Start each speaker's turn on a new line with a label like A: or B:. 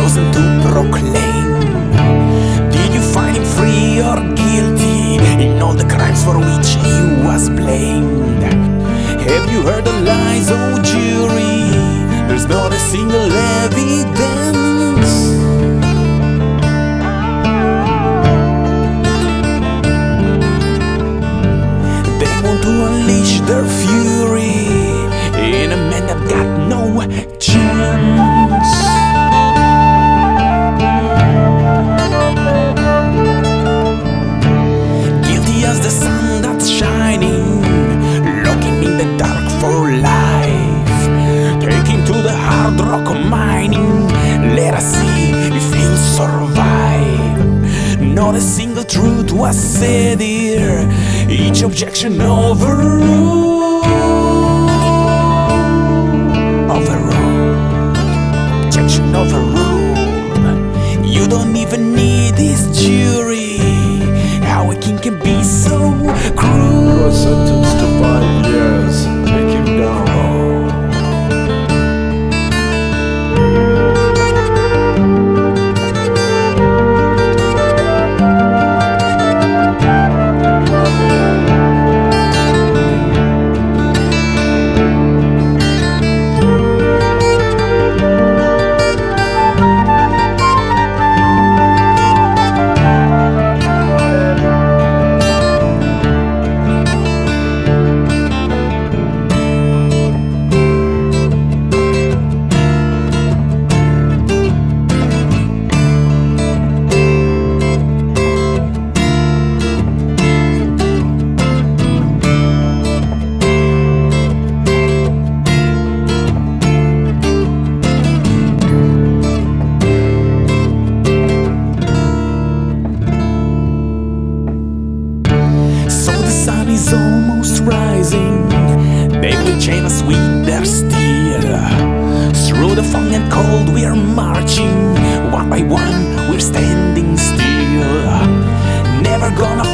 A: chosen to proclaim. Did you find him free or guilty in all the crimes for which he was blamed? Have you heard the lies, oh jury? There's not a single evidence. They want to unleash their fury in a man that got no chance. Guilty as the sun that's shining, looking in the dark for life, taking to the hard rock mining. Let us see if he'll survive. Not a single truth was said here, each objection overruled. Objection overruled. You don't even need this jury. How a king can be so cruel.
B: You are sentenced to 5 years. Take him down.
A: Is almost rising. They will chain us with their steel. Through the fog and cold we are marching. One by one we're standing still. Never gonna